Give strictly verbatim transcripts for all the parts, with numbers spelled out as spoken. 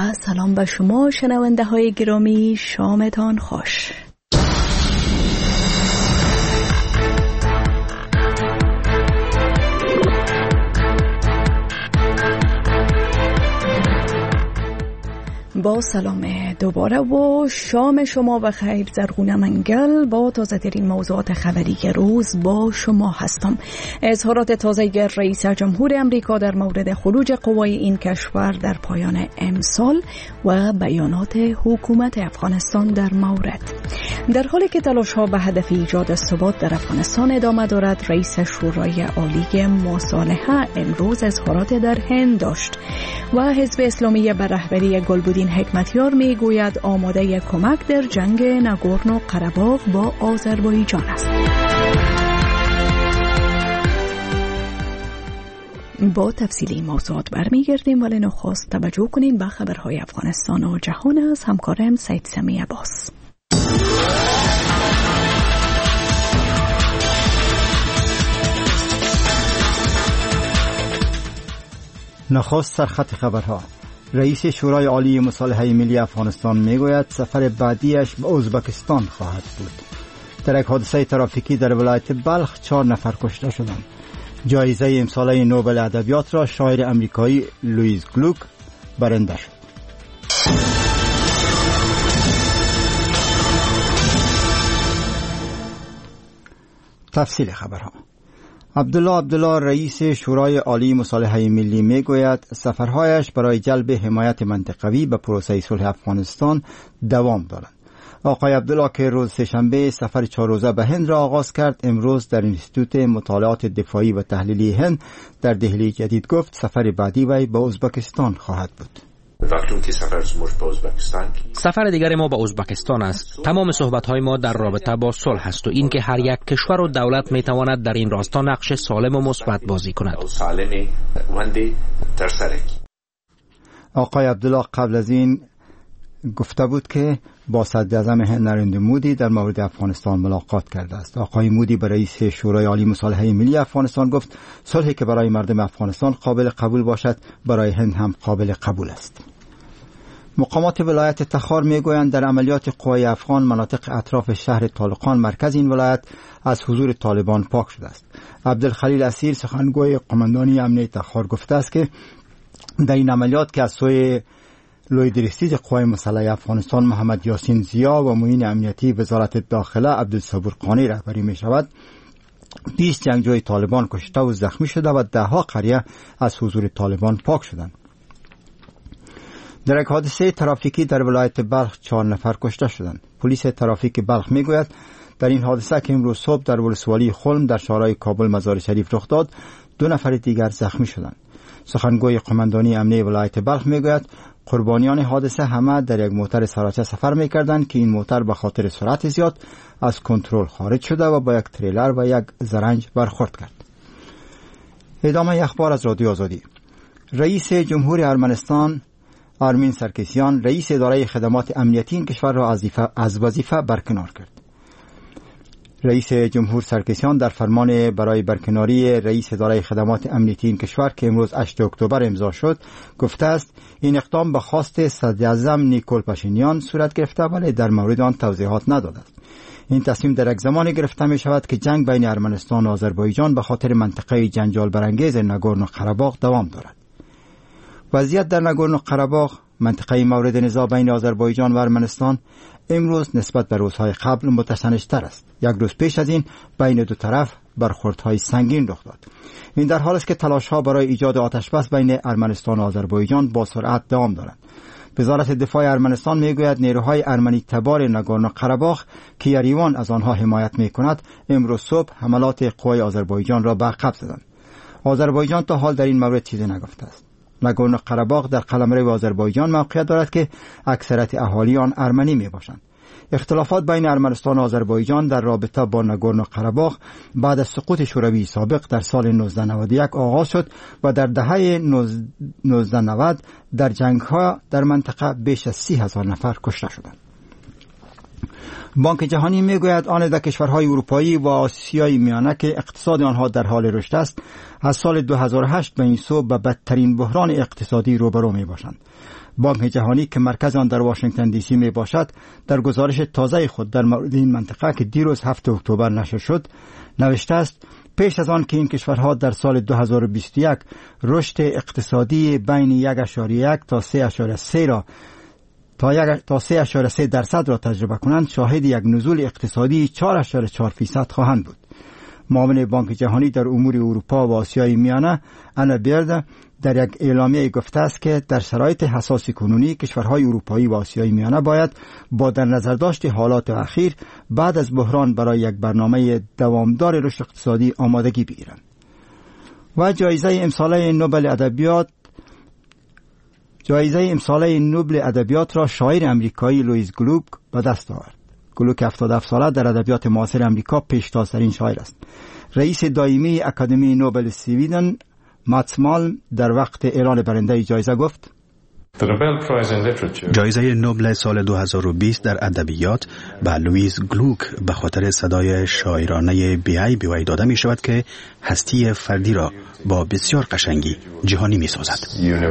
و سلام به شما شنونده های گرامی، شامتان خوش. با سلام دوباره و شام شما و خیر. زرغونه منگل با تازه ترین موضوعات خبری روز با شما هستم. اظهارات تازه رئیس جمهور امریکا در مورد خروج قوای این کشور در پایان امسال و بیانات حکومت افغانستان در مورد. در حالی که تلاش‌ها به هدف ایجاد ثبات در افغانستان ادامه دارد، رئیس شورای عالی مصالحه امروز اظهارات در هند داشت و حزب اسلامی به رهبری گلبدین حکمتیار می گوید آماده کمک در جنگ ناگورنو قره‌باغ با آذربایجان است. با تفصیلی موضوعات برمیگردیم، ولی نخست توجه کنیم به خبرهای افغانستان و جهان از همکارم سید سمی عباس. نخست سرخط خبرها. رئیس شورای عالی مصالحه ملی افغانستان میگوید سفر بعدیش به ازبکستان خواهد بود. در یک حادثه ترافیکی در ولایت بلخ چهار نفر کشته شدند. جایزه امساله نوبل ادبیات را شاعر امریکایی لوئیس گلوک برنده شد. تفصیل خبرها. عبدالله عبدالله رئیس شورای عالی مصالحه ملی میگوید سفرهایش برای جلب حمایت منطقوی به پروسه صلح افغانستان دوام دارند. آقای عبدالله که روز سه‌شنبه سفر چهار روزه به هند را آغاز کرد، امروز در انستیتوت مطالعات دفاعی و تحلیلی هند در دهلی جدید گفت سفر بعدی وی به ازبکستان خواهد بود. سفر دیگر ما به ازبکستان است. تمام صحبت‌های ما در رابطه با صلح است و اینکه هر یک کشور و دولت می‌تواند در این راستا نقش سالم و مثبت بازی کند. آقای عبدالله قبل از این گفته بود که با صدراعظم هند نریندر مودی در مورد افغانستان ملاقات کرده است. آقای مودی به رئیس شورای عالی مصالحه ملی افغانستان گفت صلحی که برای مردم افغانستان قابل قبول باشد برای هند هم قابل قبول است. مقامات ولایت تخار میگویند در عملیات قوای افغان مناطق اطراف شهر طالقان مرکز این ولایت از حضور طالبان پاک شده است. عبدالخلیل اسیر سخنگوی قماندانی امنیه تخار گفته است که در این عملیات که از سوی لوی درستیج قوای مسلح افغانستان محمد یاسین زیا و معین امنیتی وزارت داخله عبدالصبور قانی رهبری می شود، بیست جنگجوی طالبان کشته و زخمی شده و ده ها قریه از حضور طالبان پاک شدند. در یک حادثه ترافیکی در ولایت بلخ چهار نفر کشته شدند. پلیس ترافیک بلخ می گوید در این حادثه که امروز صبح در ولسوالی خلم در شارع کابل مزار شریف رخ داد، دو نفر دیگر زخمی شدند. سخنگوی قماندانی امنیه ولایت بلخ می گوید قربانیان حادثه همه در یک موتر سراچه سفر می‌کردند که این موتر به خاطر سرعت زیاد از کنترل خارج شده و با یک تریلر و یک زرنج برخورد کرد. ادامه اخبار از رادیو آزادی. رئیس جمهور ارمنستان آرمین سرکسیان رئیس اداره خدمات امنیتی این کشور را از وظیفه برکنار کرد. رئیس جمهور سرکسیان در فرمان برای برکناری رئیس اداره خدمات امنیتی این کشور که امروز هشتم اکتبر امضا شد گفته است این اقدام به خواست صدراعظم نیکول پاشینیان صورت گرفته ولی در مورد آن توضیحات نداده است. این تصمیم در یک زمانی گرفته می شود که جنگ بین ارمنستان و آذربایجان به خاطر منطقه جنجال برانگیز ناگورنو قره‌باغ دوام دارد. وضعیت در ناگورنو قره‌باغ منطقه مورد نزاع بین آذربایجان و ارمنستان امروز نسبت به روزهای قبل متشنج‌تر است. یک روز پیش از این بین دو طرف برخوردهای سنگین رخ داد. این در حالی است که تلاش‌ها برای ایجاد آتش بس بین ارمنستان و آذربایجان با سرعت دوام دارند. وزارت دفاع ارمنستان میگوید نیروهای ارمنی تبار ناگورنو قره‌باغ که یریوان از آنها حمایت میکند امروز صبح حملات قوای آذربایجان را به عقب زدند. آذربایجان تا حال در این مورد چیزی نگفته است. ناگورنو قره‌باغ در قلمرو آذربایجان موقعیت دارد که اکثریت اهالی آن ارمنی میباشند. اختلافات بین ارمنستان و آذربایجان در رابطه با ناگورنو قره‌باغ بعد از سقوط شوروی سابق در سال نوزده نود و یک آغاز شد و در دهه نوزده نود در جنگ‌ها در منطقه بیش از سی هزار نفر کشته شدند. بانک جهانی میگوید آن در کشورهای اروپایی و آسیای میانه که اقتصاد آنها در حال رشد است از سال دو هزار و هشت به این سو به بدترین بحران اقتصادی روبرو می باشند. بانک جهانی که مرکز آن در واشنگتن دی سی می باشد در گزارش تازه خود در مورد این منطقه که دیروز هفتم اکتبر نشر شد نوشته است پیش از آن که این کشورها در سال دو هزار و بیست و یک رشد اقتصادی بین یک و یک تا سه و سه را تا یک تا سه و سه درصد را تجربه کنند، شاهد یک نزول اقتصادی چهار و چهار فیصد خواهند بود. معاون بانک جهانی در امور اروپا و آسیای میانه انا بیرد در یک اعلامیه گفته است که در شرایط حساس کنونی کشورهای اروپایی و آسیای میانه باید با در نظر داشت حالات اخیر بعد از بحران برای یک برنامه دوامدار رشد اقتصادی آمادگی بگیرند. و جایزه امساله نوبل ادبیات جایزه امساله نوبل ادبیات را شاعر امریکایی لوئیس گلوک به دست آورد. گلوک هفتاد و هفت ساله در ادبیات معاصر امریکا پیشتازترین شاعر است. رئیس دائمی اکادمی نوبل سویدن ماتس مالم در وقت اعلان برنده جایزه گفت: جایزه نوبل سال دو هزار و بیست در ادبیات به لوئیس گلوک به خاطر صدای شاعرانه بی‌عیب وی داده می شود که هستی فردی را با بسیار قشنگی جهانی می سازد.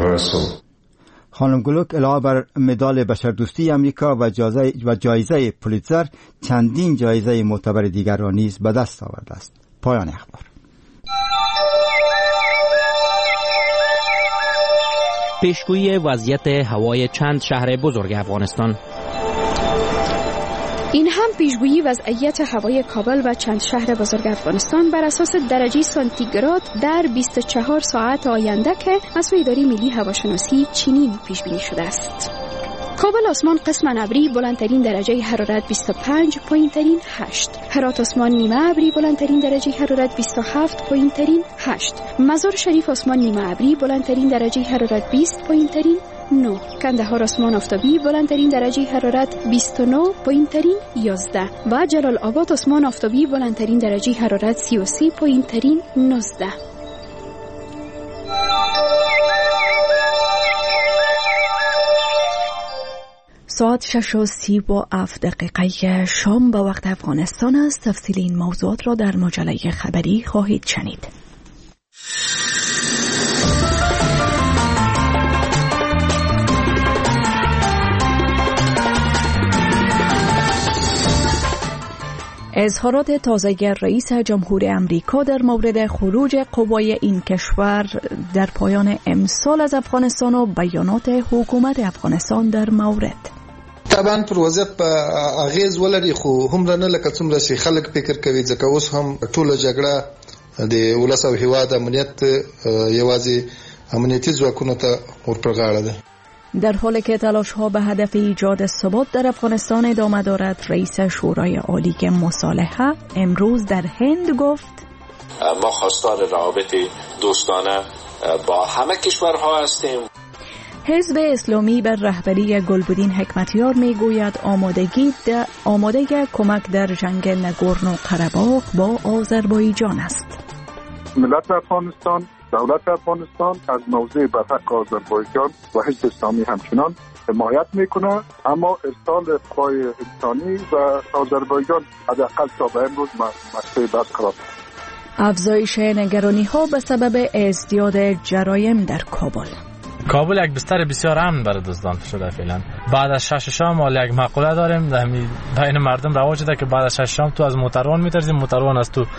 خانم گلوک علاوه بر مدال بشردوستی امریکا و جایزه و جایزه پولیتزر چندین جایزه معتبر دیگر را نیز به دست آورده است. پایان اخبار. پیشگویی وضعیت هوای چند شهر بزرگ افغانستان. این هم پیشگویی وضعیت هوای کابل و چند شهر بزرگ افغانستان بر اساس درجه سانتیگراد در بیست و چهار ساعت آینده که از سوی اداره ملی هواشناسی چینی پیش بینی شده است. کابل آسمان قسما ابری، بلندترین درجه حرارت بیست و پنج، پایینترین هشت. هرات آسمان نیمه ابری، بلندترین درجه حرارت بیست و هفت، پایینترین هشت. مزار شریف آسمان نیمه ابری، بلندترین درجه حرارت بیست، پایینترین نه. کندهار آسمان آفتابی، بلندترین درجه حرارت بیست و نه، پایینترین یازده. و جلال آباد آسمان آفتابی، بلندترین درجه حرارت سی و سه، پایینترین نوزده. ساعت شش و سی و هفت دقیقه شام به وقت افغانستان است. تفصیل این موضوعات را در مجله خبری خواهید شنید. اظهارات تازه رئیس جمهور امریکا در مورد خروج قوای این کشور در پایان امسال از افغانستان و بیانات حکومت افغانستان در مورد. طبعا پر وضعیت په اغیز ولري خو هم نه لکه څومره چې خلک فکر کوي ځکه اوس هم ټوله جګړه د ولس او هیواد امنیت یوازې امنیتي ځواکونو ته ورپرغاړه ده. در حالی که تلاش ها به هدف ایجاد ثبات در افغانستان ادامه دارد، رئیس شورای عالی مصالحه امروز در هند گفت: ما خواستار روابط دوستانه با همه کشورها هستیم. حزب اسلامی بر رهبری گلبدین حکمتیار میگوید آمادگی آماده کمک در جنگ نگورنو قره‌باغ با آذربایجان است. ملت افغانستان، دولت افغانستان از موضع برحق آذربایجان و حزب اسلامی همچنان حمایت میکنه، اما ارسال قوای انسانی و آذربایجان حداقل تا به امروز مشروع برقرار است. افزایش نگرانی ها به سبب ازدیاد جرایم در کابل. کابل یک بستر بسیار امن برای دزدان شده فعلا. بعد از شش شام ما یک مقوله داریم در بین مردم رواج شده که بعد از شش شام تو از موتروان میترسی، موتروان از تو.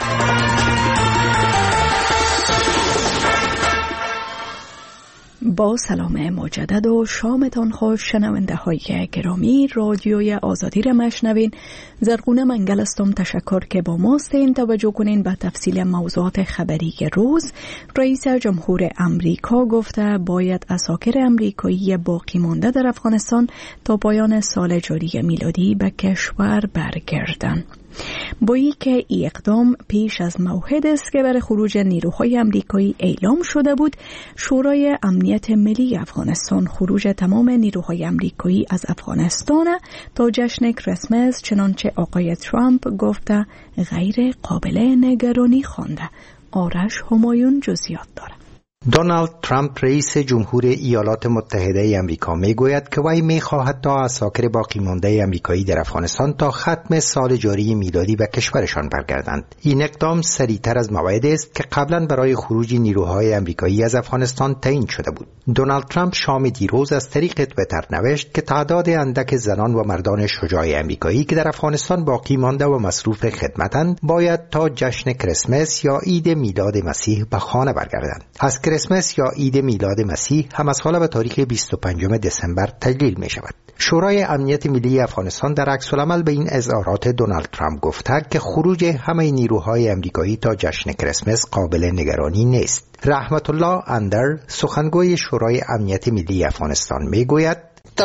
با سلام مجدد و شامتان خوش شنونده های گرامی. رادیوی آزادی را مشنوین. زرغونه منگل استم. تشکر که با ما هستین. توجه کنین به تفصیل موضوعات خبری روز. رئیس جمهور امریکا گفته باید اساکر امریکایی باقی مانده در افغانستان تا پایان سال جاری میلادی به کشور برگردند. بایی که این اقدام پیش از موعد است که برای خروج نیروهای امریکایی اعلام شده بود، شورای امنیت ملی افغانستان خروج تمام نیروهای امریکایی از افغانستان تا جشن کریسمس چنانچه آقای ترامپ گفته غیر قابل نگرانی خوانده. آرش همایون جزئیات داره. دونالد ترامپ رئیس جمهور ایالات متحده آمریکا میگوید که وی میخواهد تا عساکر باقی مانده آمریکایی در افغانستان تا ختم سال جاری میلادی به کشورشان برگردند. این اقدام سریعتر از موعدی است که قبلا برای خروج نیروهای آمریکایی از افغانستان تعیین شده بود. دونالد ترامپ شام دیروز از طریق توییتر نوشت که تعداد اندک زنان و مردان شجاع آمریکایی که در افغانستان باقی مانده و مصروف خدمتند باید تا جشن کریسمس یا عید میلاد مسیح به خانه برگردند. از کریسمس یا عید میلاد مسیح هم از حالا به تاریخ بیست و پنجم دسامبر تجلیل می شود. شورای امنیت ملی افغانستان در عکس العمل به این اظهارات دونالد ترامپ گفته که خروج همه نیروهای آمریکایی تا جشن کریسمس قابل نگرانی نیست. رحمت الله اندر سخنگوی شورای امنیت ملی افغانستان می گوید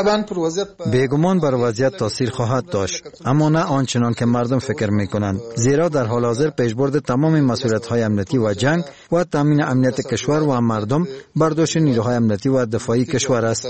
بیگمان بر وضعیت تاثیر خواهد داشت، اما نه آنچنان که مردم فکر میکنند، زیرا در حال حاضر پیشبرد تمام مسئولیت‌های امنیتی و جنگ و تامین امنیت کشور و مردم بر دوش نیروهای امنیتی و دفاعی کشور است.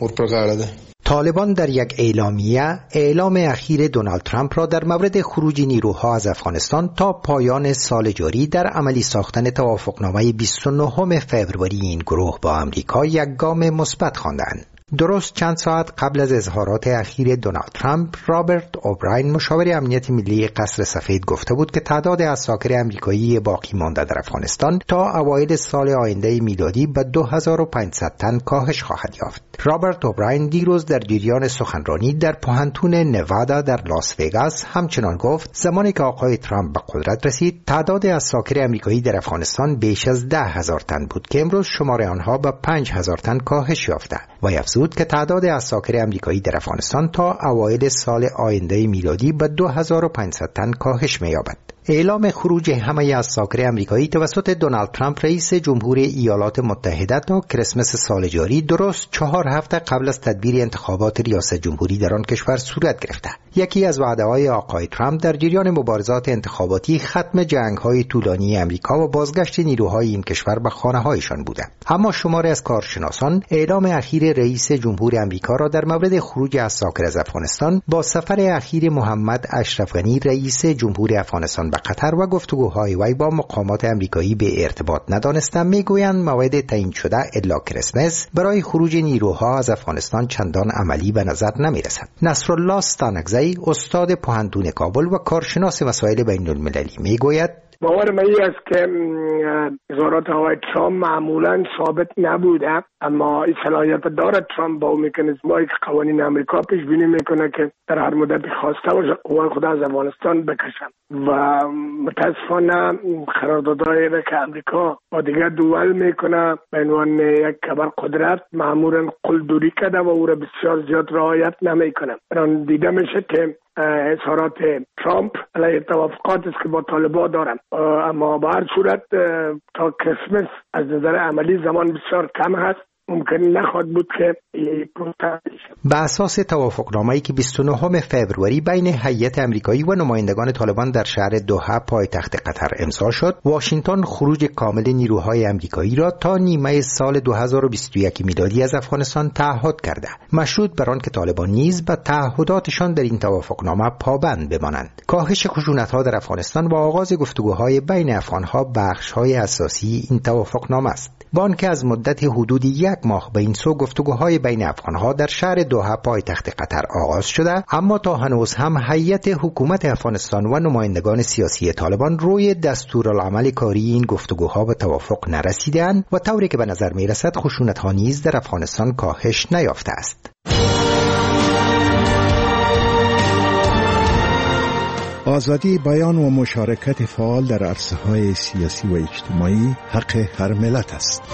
طالبان در یک اعلامیه اعلام اخیر دونالد ترامپ را در مورد خروج نیروها از افغانستان تا پایان سال جاری در عملی ساختن توافقنامه بیست و نهم فوریه این گروه با آمریکا یک گام مثبت خواندند. درست چند ساعت قبل از اظهارات اخیر دونالد ترامپ، رابرت اوبراین مشاور امنیت ملی قصر سفید گفته بود که تعداد عساکر آمریکایی باقی مانده در افغانستان تا اوایل سال آینده میلادی به دو هزار و پانصد تن کاهش خواهد یافت. رابرت اوبراین دیروز در جریان سخنرانی در پوهنتون نوادا در لاس وگاس همچنان گفت زمانی که آقای ترامپ به قدرت رسید تعداد عساکر آمریکایی در افغانستان بیش از ده هزار تن بود که امروز شمار آنها به پنج هزار تن کاهش یافته و افزود که تعداد عساکر آمریکایی در افغانستان تا اوایل سال آینده میلادی به دو هزار و پانصد تن کاهش می‌یابد. اعلام خروج همه عساکر آمریکایی توسط دونالد ترامپ رئیس جمهور ایالات متحده تا کریسمس سال جاری درست چهار هفته قبل از تدبیر انتخابات ریاست جمهوری در آن کشور صورت گرفته. یکی از وعده‌های آقای ترامپ در جریان مبارزات انتخاباتی ختم جنگ‌های طولانی آمریکا و بازگشت نیروهای این کشور به خانه‌هایشان بوده. اما شماری از کارشناسان اعلام اخیر رئیس جمهور آمریکا را در مورد خروج عساکر از افغانستان با سفر اخیر محمد اشرف غنی رئیس جمهور افغانستان به قطر و گفتگوهای وی با مقامات آمریکایی به ارتباط ندانستند، میگویند موعد تعیین شده الا کریسمس برای خروج نیروها از افغانستان چندان عملی به نظر نمیرسد. نصرالله ستانکزی استاد پوهنتون کابل و کارشناس مسائل بین المللی میگوید باور من است که اظهارات آقای ترامپ معمولا ثابت نبوده، اما این صلاحیت دارد ترامپ با مکانیزمایی که قوانین آمریکا پیش بینی میکنه که در هر مدت خواسته باشه قوای خود از افغانستان بکشن و متاسفانه قراردادهایی که آمریکا با دیگر دول میکنه به عنوان یک ابرقدرت معمولا قلدری کرده و او را بسیار زیاد رعایت نمیکنه. الان دیده میشه که اظهارات ترامپ علیه توافقاتی است که با طالبان دارن، اما به هر صورت تا کریسمس از نظر عملی زمان بسیار کم هست، ممکن نخواهد بود که به اساس توافقنامه‌ای که بیست و نهم فوریه بین هیئت آمریکایی و نمایندگان طالبان در شهر دوحه پایتخت قطر امضا شد، واشنگتن خروج کامل نیروهای آمریکایی را تا نیمه سال دو هزار و بیست و یک میلادی از افغانستان تعهد کرده، مشروط بر آن که طالبان نیز به تعهداتشان در این توافقنامه پابند بمانند. کاهش خشونت‌ها در افغانستان و آغاز گفتگوهای بین افغان‌ها بخش‌های اساسی این توافقنامه است. با آنکه از مدت حدود یک ماه به این سو گفتگوهای بین افغانها در شهر دوحه پایتخت قطر آغاز شده، اما تا هنوز هم هیئت حکومت افغانستان و نمایندگان سیاسی طالبان روی دستورالعمل کاری این گفتگوها به توافق نرسیدند و طوری که به نظر می رسد خشونت‌ها نیز در افغانستان کاهش نیافته است. آزادی بیان و مشارکت فعال در عرصه‌های سیاسی و اجتماعی حق هر ملت است.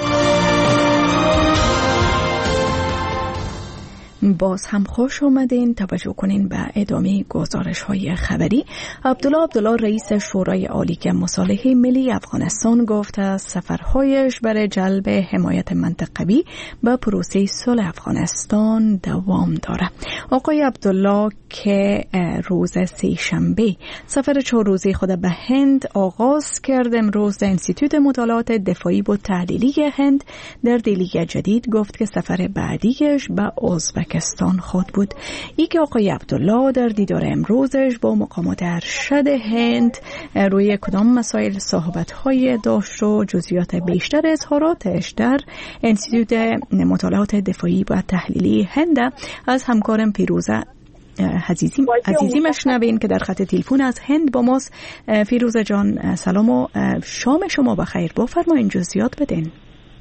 باز هم خوش آمدین. توجه کنین به ادامه گزارش های خبری. عبدالله عبدالله رئیس شورای عالی مصالحه ملی افغانستان گفته سفرهایش برای جلب حمایت منطقوی به پروسه صلح افغانستان دوام داره. آقای عبدالله که روز سه شنبه سفر چهار روزه خود به هند آغاز کرد، امروز در انستیتوت مطالعات دفاعی و تحلیلی هند در دهلی جدید گفت که سفر بعدیش به ازبکستان ازبکستان خود بود. ای که آقای عبدالله در دیدار امروزش با مقامات ارشد هند روی کدام مسائل صحبت‌های داشت و جزئیات بیشتر اظهاراتش در انستیتوت مطالعات دفاعی و تحلیلی هند از همکارم فیروزه عزیزی عزیزی مشنوین که در خط تلفن از هند با ماست. فیروزه جان سلام و شام شما بخیر. بفرمایید جزئیات بدین.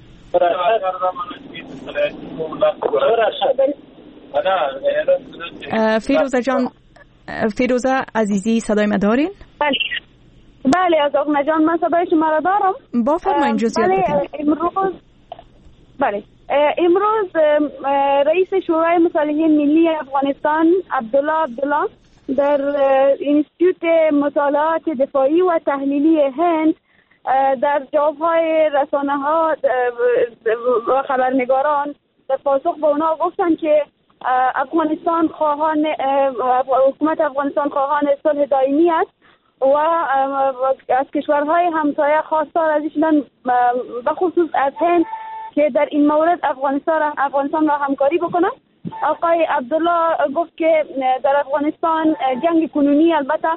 فیروزه جان فیروزه عزیزی صدای ما دارین؟ بله بله از آقا جان من صدای شما را دارم. بفرمایید جزئیات بدین. امروز بله امروز رئیس شورای مصالحه ملی افغانستان عبدالله عبدالله در انستیتوت مطالعات دفاعی و تحلیلی هند در جوابهای رسانه ها و خبرنگاران در پاسخ به اونا گفتن که افغانستان خواهان حکومت افغانستان خواهان صلح دائمی است و از کشورهای همسایه خواستار از ایشان به خصوص از هند که در این مورد افغانستان افغانستان را همکاری بکنه. آقای عبدالله گفت که در افغانستان جنگ کنونی البته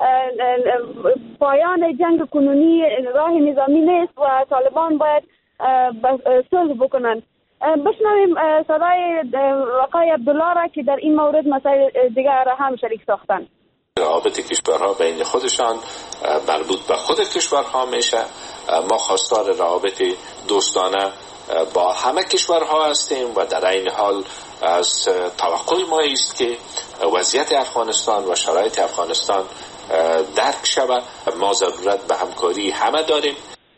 پایان جنگ کنونی راه نظامی نیست و طالبان باید صلح بکنن. بشنویم صدای آقای عبدالله را که در این مورد مسائل دیگر را هم شریک ساختن. روابط کشورها بین خودشان مربوط به خود کشورها میشه. ما خواستار روابط دوستانه با همه کشورها هستیم و در این حال از توقع ما است که وضعیت افغانستان و شرایط افغانستان درک شود. ما ضرورت به همکاری همه داریم.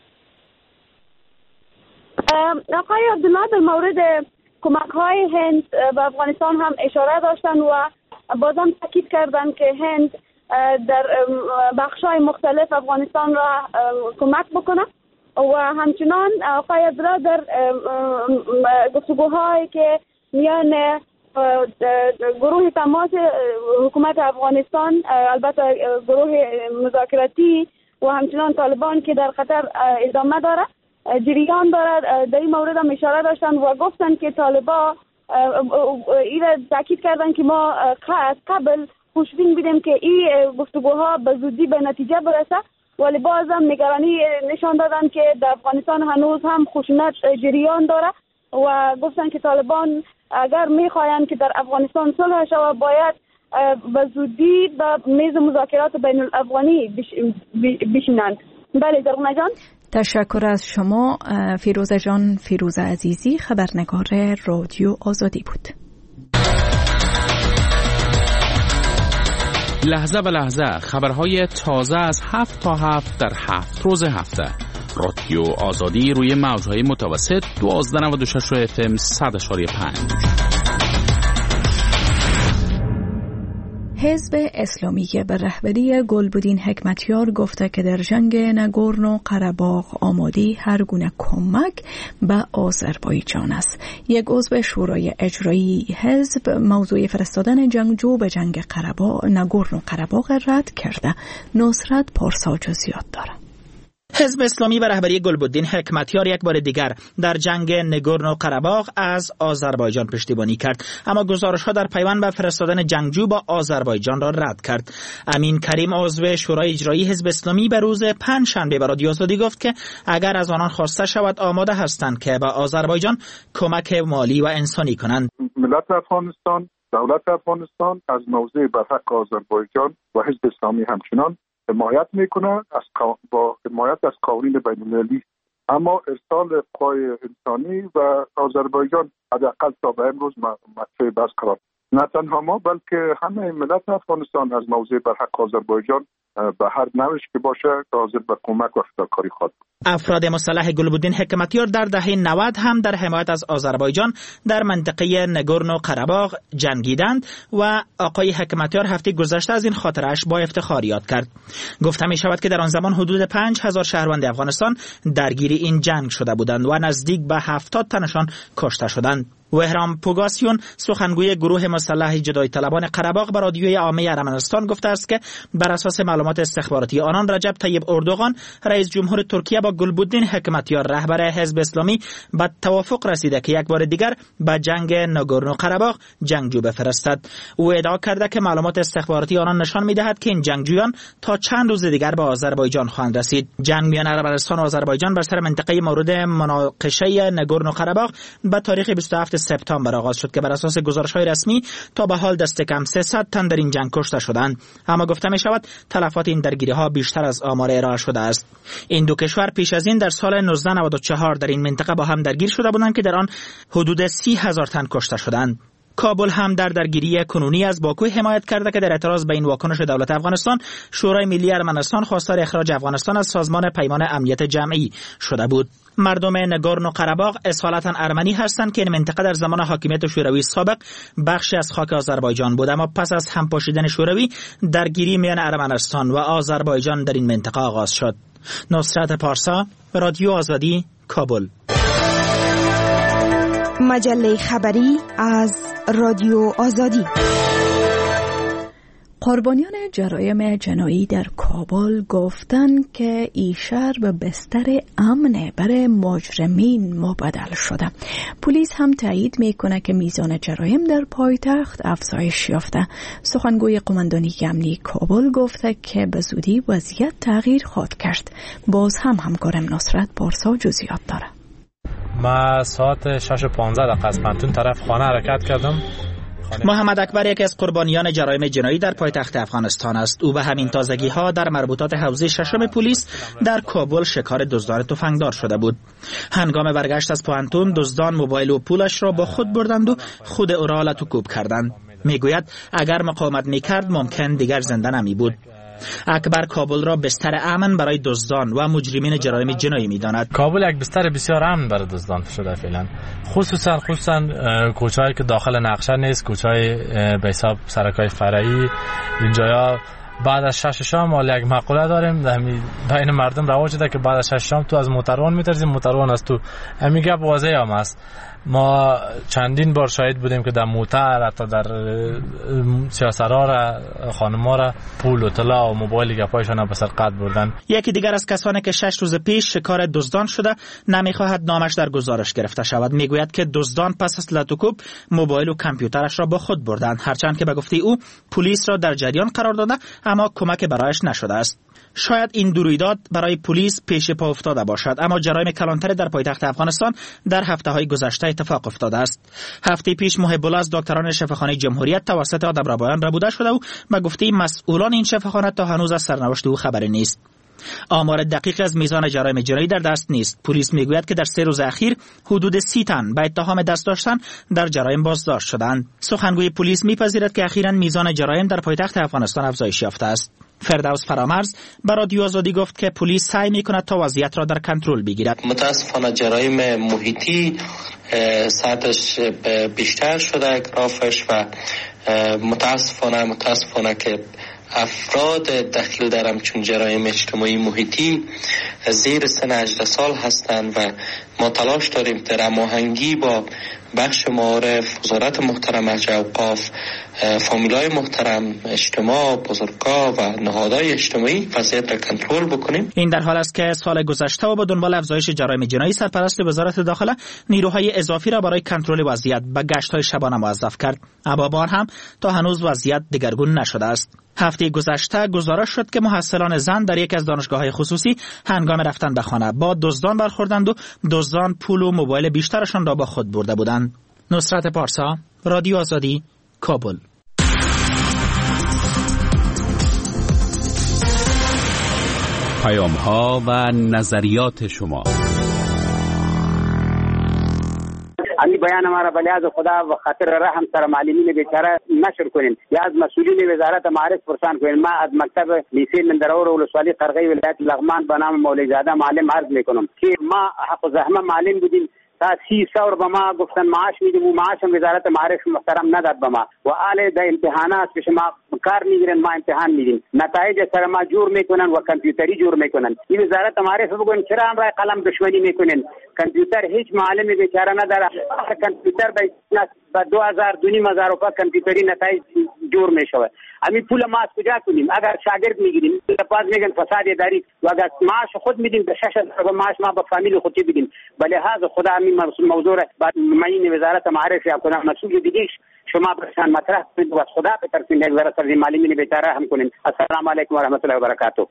آقای عبدالله در مورد کمک های هند به افغانستان هم اشاره داشتن و بازم تاکید کردن که هند در بخش های مختلف افغانستان را کمک بکنه و همچنان آقای عبدالله در گفتگوهایی که میان گروه تماس حکومت افغانستان البته گروه مذاکراتی و همچنان طالبان که در قطر ادامه داره جریان داره در این مورد هم اشاره داشتن و گفتن که طالبان ایره تاکید کردن که ما از قبل خوشبین بودیم که این گفتگوها به زودی به نتیجه برسه ولی باز هم نگرانی نشان دادن که در افغانستان هنوز هم خشونت جریان داره و گفتن که طالبان اگر میخواین که در افغانستان صلح شود باید به زودی به میز مذاکرات بین الافغانی بشینند. بله زرغونه جان. تشکر از شما فیروزه جان. فیروزه عزیزی خبرنگار رادیو آزادی بود. لحظه به لحظه خبرهای تازه از هفت تا هفت در هفت روز هفته. رادیو آزادی روی موجهای متوسط دوازده نود و شش اف ام صد اشاری پنج. حزب اسلامی به رهبری گلبدین حکمتیار گفته که در جنگ نگورنو قره‌باغ آماده هر گونه کمک به آذربایجان است. یک عضو شورای اجرایی حزب موضوع فرستادن جنگجو به جنگ قره‌باغ نگورنو قره‌باغ رد کرده. نصرت پارسا جزئیات دارد. حزب اسلامی به رهبری گلبدین حکمتیار یک بار دیگر در جنگ نگورنو قره‌باغ از آذربایجان پشتیبانی کرد، اما گزارش‌ها در پیوند به فرستادن جنگجو با آذربایجان را رد کرد. امین کریم عضو شورای اجرایی حزب اسلامی به روز پنجشنبه به رادیو آزادی گفت که اگر از آنان خواسته شود آماده هستند که به آذربایجان کمک مالی و انسانی کنند. ملت افغانستان، دولت افغانستان از موضع برحق آذربایجان و حزب اسلامی همچنان حمایت میکنه از با حمایت از قوانین بین المللی، اما ارسال قوای انسانی و آذربایجان حداقل تا به امروز مطرح بحث قرار. نه تنها ما بلکه همه ملت افغانستان از موضع برحق آذربایجان به هر نوعش که باشه حاضر به کمک و فداکاری خواهد. افراد مسلح گلبدین حکمتیار در دهه نود هم در حمایت از آذربایجان در منطقه نگورنو قره‌باغ جنگیدند و آقای حکمتیار هفته گذشته از این خاطرش با افتخار یاد کرد. گفته می شود که در آن زمان حدود پنج هزار شهروند افغانستان درگیر این جنگ شده بودند و نزدیک به هفتاد تنشان کشته شدند. وهرام پوگاسیون سخنگوی گروه مسلح جدای طلبان قره‌باغ به رادیوی عامه ارمنستان گفته است که بر اساس معلومات استخباراتی آنان رجب طیب اردوغان رئیس جمهور ترکیه با گلبودین حکمتیار رهبر حزب اسلامی به توافق رسیده که یک بار دیگر به جنگ ناگورنو قره‌باغ جنگجو بفرستد. او ادعا کرده که معلومات استخباراتی آنان نشان می‌دهد که این جنگجویان تا چند روز دیگر به آذربایجان خواهند رسید. جنگ میان ارمنستان و آذربایجان بر سر منطقه مورد مناقشه ناگورنو قره‌باغ به تاریخ بیست و هفتم سپتامبر آغاز شد که بر اساس گزارش‌های رسمی تا به حال دست کم سیصد تن در این جنگ کشته شدند، اما گفته می شود تلفات این درگیری‌ها بیشتر از آمار ارائه شده است. این دو کشور پیش از این در سال نوزده نود و چهار در این منطقه با هم درگیر شده بودند که در آن حدود سی هزار تن کشته شدند. کابل هم در درگیری کنونی از باکو حمایت کرده که در اعتراض به این واکنش دولت افغانستان، شورای ملی ارمنستان خواستار اخراج افغانستان از سازمان پیمان امنیت جمعی شده بود. مردم ناگورنو قره‌باغ اصالتا ارمنی هستند که این منطقه در زمان حاکمیت شوروی سابق بخشی از خاک آذربایجان بود، اما پس از همپاشیدن شوروی درگیری میان ارمنستان و آذربایجان در این منطقه آغاز شد. نصرت پارسا، رادیو آزادی، کابل. مجله خبری از رادیو آزادی. قربانیان جرایم جنایی در کابل گفتند که این شهر به بستر امن برای مجرمین مبدل شده. پلیس هم تایید میکنه که میزان جرایم در پایتخت افزایش یافته. سخنگوی قماندانی امنی کابل گفته که به زودی وضعیت تغییر خواهد کرد. باز هم همکارم نصرت پارسا جزئیات داره. ما ساعت شش و پانزده دقیقه از پنتون طرف خانه حرکت کردم. محمد اکبر یکی از قربانیان جرایم جنایی در پایتخت افغانستان است. او به همین تازگی ها در مربوطات حوزه ششم پلیس در کابل شکار دزدان تفنگدار شده بود. هنگام برگشت از پانتون دزدان موبایل و پولش را با خود بردند و خود او را لطوکوب کردند. میگوید اگر مقاومت میکرد ممکن دیگر زنده نمی بود. اکبر کابل را بستر امن برای دزدان و مجرمین جرایم جنایی می‌داند. کابل یک بستر بسیار امن برای دزدان شده فعلا، خصوصا خصوصا کوچه‌ای که داخل نقشه نیست، کوچه‌های به حساب سرکای فرعی. اینجایا بعد از شش شام ما یک مقوله داریم بین مردم رواج ده که بعد از شش شام تو از موتروان می‌ترسی، موتروان از تو. همین گپ واضح هم است. ما چندین بار شاهد بودیم که در موتر حتی در سیاسرها را خانم‌ها را پول و طلا و موبایل گپایشان به سرقت بردن. یکی دیگر از کسانی که شش روز پیش شکار دزدان شده نمیخواهد نامش در گزارش گرفته شود. میگوید که دزدان پس از لطوکوب موبایل و کامپیوترش را با خود بردند، هرچند که به گفته او پلیس را در جریان قرار داده اما کمک برایش نشده است. شاید این دو رویداد برای پلیس پیش پا افتاده باشد، اما جرایم کلانتر در پایتخت افغانستان در هفته‌های گذشته اتفاق افتاده است. هفته پیش محب الله از دکتران شفاخانه جمهوریت توسط آدم‌ربایان ربوده شده و به گفته مسئولان این شفاخانه تا هنوز از سرنوشت او خبری نیست. آمار دقیق از میزان جرایم جنایی در دست نیست. پلیس میگوید که در سه روز اخیر حدود سی تن به اتهام دست داشتن در جرایم بازداشت شدند. سخنگوی پلیس میپذیرد که اخیراً میزان جرایم در پایتخت افغانستان افزایش یافته است. فردوس فرامرز به رادیو آزادی گفت که پلیس سعی میکند تا وضعیت را در کنترل بگیرد. متاسفانه جرایم محیطی سطحش بیشتر شده گرافش و متاسفانه متاسفانه که افراد دخیل در همچون جرایم اجتماعی محیطی زیر سن هجده سال هستند و ما تلاش داریم در هماهنگی با بخش معارف، وزارت محترم ارجع اوقاف، فامیلای محترم، اجتماع، بزرگا و نهادهای اجتماعی وضعیت را کنترل بکنیم. این در حال است که سال گذشته و با دنبال افزایش جرایم جنایی سرپرست وزارت داخله نیروهای اضافی را برای کنترل وضعیت به گشت‌های شبانه موظف کرد، اما بار هم تا هنوز وضعیت دگرگون نشده است. هفته گذشته گزارش شد که محصلان زن در یک از دانشگاه‌های خصوصی هنگام رفتن به خانه با دزدان برخوردند و دزدان پول و موبایل بیشترشان را با خود برده بودند. نصرت پارسا، رادیو آزادی، کابل. پیام‌ها و نظریات شما. امی بیان ما را به لحاظ خدا و خاطر رحم سر معلمین بیچاره نشر کنیم یا از مسئولین وزارت معارف پرسان کنیم. ما از مکتب لیسه مندرور ولسوالی قرغی ولایت لغمان به نام مولوی زاده معلم عرض میکنم که ما حق و زحمه معلم بودیم تا سی سال به ما گفتن معاش میدیم و معاش وزارت معارف محترم نداد به ما. و آله در امتحانات که شما کار میگیرن ما امتحان میدیم، نتایج سر ما جور میکنن و کامپیوتری جور میکنن. این وزارت معارف بگن چرا امرای قلم دشمنی میکنن؟ کامپیوتر هیچ معلم بیچاره نداره، کامپیوتر با دو هزار دو نیم هزار روپیه کامپیوتری نتایج جور میشود. امی پول ما از کجا کنیم؟ اگر شاگرد میگیریم باز میگن فساد اداری و اگر معاش خود میدیم به شش هزار معاش ما به فامیل خودی بدیم. بله هذا خدا همین موضوع بعد معین وزارت معارف یا کدام مسئول دیگه شما برشان مطرح کنید و خدا به ترتیب یک ذره سر معلمین بیچاره هم کنین. السلام علیکم و رحمت الله و برکاته.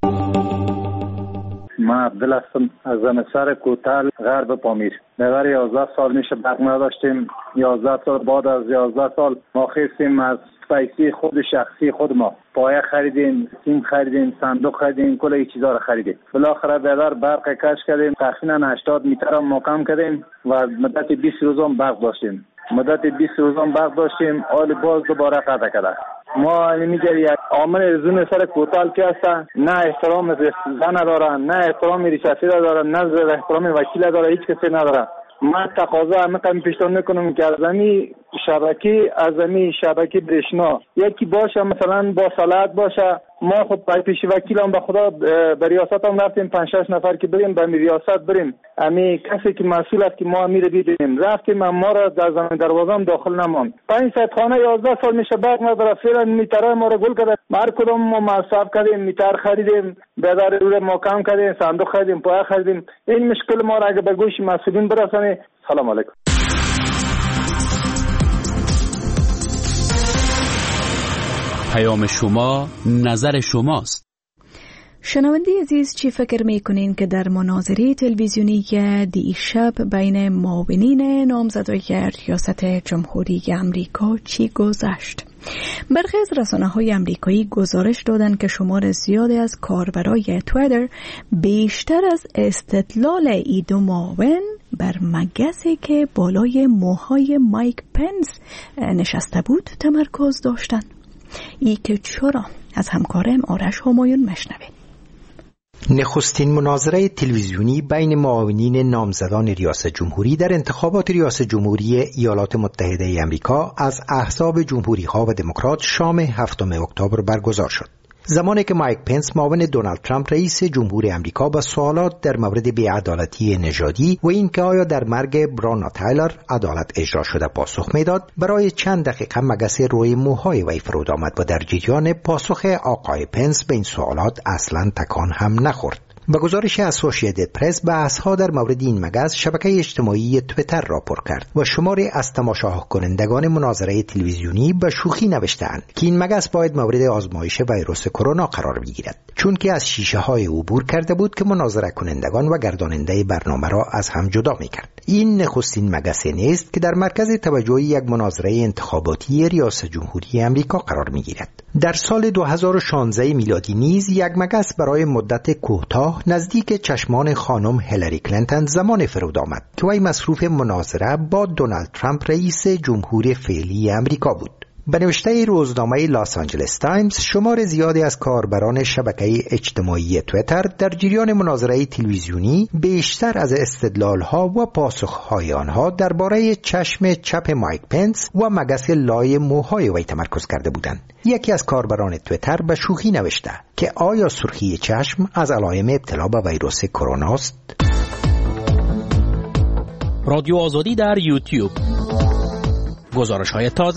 من عبدالله هستم از زمستر کوتل غرب پامیر. نظر یازده سال میشه برق نداشتیم. یازده سال بعد از یازده سال ما خواستیم از پیسه خود شخصی خود ما پایه خریدیم، سیم خریدیم، صندوق خریدیم، کل این چیزا رو خریدیم. بالاخره بیادر برق کش کردیم، تقریبا هشتاد متر مقام کردیم و مدت بیست روز هم برق داشتیم. مدت بیست روز هم برق داشتیم، حال باز دوباره قطع کرده. ما میگه یک عامل زون سر کوتال که هست، نه احترام زن داره، نه احترام ریشاسی داره، نه احترام وکیل داره، هیچ کسی نداره. من تقاضا همین پیشنهاد میکنم که از زمین شبکه از زمین شبکه برشنا یکی باشه، مثلا با صلاحیت باشه. ما خود پای پیش وکیل هم به خدا به ریاست هم رفتیم، پنج شش نفر که بریم به ریاست بریم، امی کسی که مسئول است که ما امیر بیدیم رفتیم، ما را در زمین دروازه هم داخل نماند. پنج خانه یازده سال میشه برق نداره، فعلا میتره ما را گل کرده. هر کدوم ما مصرف کردیم، میتر خریدیم، بدار رو مقام کردیم، صندوق خریدیم، پایه خریدیم. این مشکل ما را اگه به گوش مسئولین برسانه. سلام علیکم. پیام شما نظر شماست. شنونده عزیز، چی فکر میکنین که در مناظره تلویزیونی دیشب بین معاونین نامزدای ریاست جمهوری امریکا چی گذشت؟ برخی از رسانه‌های امریکایی گزارش دادند که شمار زیادی از کاربرای توییتر بیشتر از استدلال ای دو معاون بر مگسی که بالای موهای مایک پنس نشسته بود تمرکز داشتند. ای که چرا؟ از همکارم آرش همایون مشنویم. نخستین مناظره تلویزیونی بین معاونین نامزدان ریاست جمهوری در انتخابات ریاست جمهوری ایالات متحده ای آمریکا از احزاب جمهوری‌خواه و دموکرات شام هفتم اکتبر برگزار شد. زمانی که مایک پنس معاون دونالد ترامپ رئیس جمهور آمریکا با سوالات در مورد بی‌عدالتی نژادی و اینکه آیا در مرگ برانا تایلر عدالت اجرا شده پاسخ میداد، برای چند دقیقه مگس روی موهای وی فرود آمد و در جریان پاسخ آقای پنس به این سوالات اصلا تکان هم نخورد. با گزارش اسوسییتد پرس بحث‌ها در مورد این مگس شبکه اجتماعی توییتر را پر کرد و شماری از تماشا کنندگان مناظره تلویزیونی به شوخی نوشتند که این مگس باید مورد آزمایش ویروس کرونا قرار بگیرد، چون که از شیشه های عبور کرده بود که مناظره کنندگان و گرداننده برنامه را از هم جدا می‌کرد. این نخستین مگس نیست که در مرکز توجه یک مناظره انتخاباتی ریاست جمهوری آمریکا قرار می‌گیرد. در سال دو هزار و شانزده میلادی نیز یک مگس برای مدت کوتاه نزدیک چشمان خانم هیلاری کلینتون زمان فرود آمد که وی مصروف مناظره با دونالد ترامپ رئیس جمهور فعلی آمریکا بود. به نوشته روزنامه لاس آنجلس تایمز، شمار زیادی از کاربران شبکه اجتماعی توییتر در جریان مناظره تلویزیونی بیشتر از استدلال‌ها و پاسخ‌های آنها درباره چشم چپ مایک پنس و مگس لای موهای وی تمرکز کرده بودند. یکی از کاربران توییتر به شوخی نوشته که آیا سرخی چشم از علائم ابتلا به ویروس کرونا است؟ رادیو آزادی در یوتیوب. گزارش های تازه.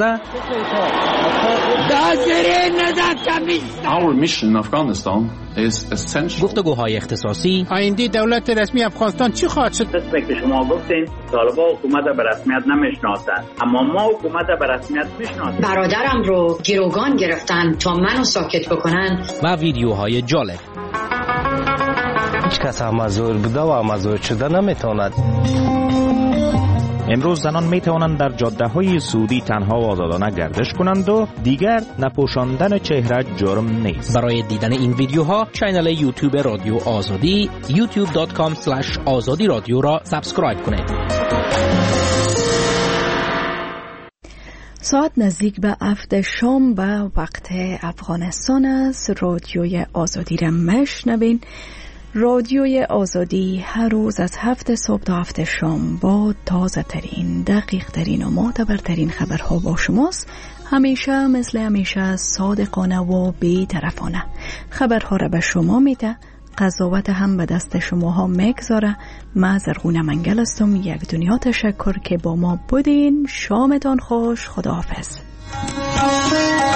Our mission in Afghanistan is essential. گفتگوهای اختصاصی. آینده دولت رسمی افغانستان چی خواهد شد؟ دست که شما گفتین طالبان حکومت به رسمیت نمیشناسند، اما ما حکومت به رسمیت میشناسیم. برادرم رو گروگان گرفتن تا منو ساکت بکنن. و ویدیوهای جالب. هیچ کس مزور بوده و مزور شده نمیتواند. امروز زنان می توانند در جاده های سعودی تنها و آزادانه گردش کنند و دیگر نپوشاندن چهره جرم نیست. برای دیدن این ویدیوها کانال یوتیوب رادیو آزادی یوتیوب دات کام اسلش آزادی رادیو را سابسکرایب کنید. ساعت نزدیک به هفت شام و وقت افغانستان است. رادیوی آزادی را مشنوین. رادیوی آزادی هر روز از هفت صبح تا هفت شام با تازه ترین، دقیق ترین و معتبر ترین خبرها با شماست. همیشه مثل همیشه صادقانه و بی‌طرفانه خبرها را به شما میده، قضاوت هم به دست شماها میگذاره. من زرغونه منگل هستم. یک دنیا تشکر که با ما بودین. شامتان خوش. خداحافظ.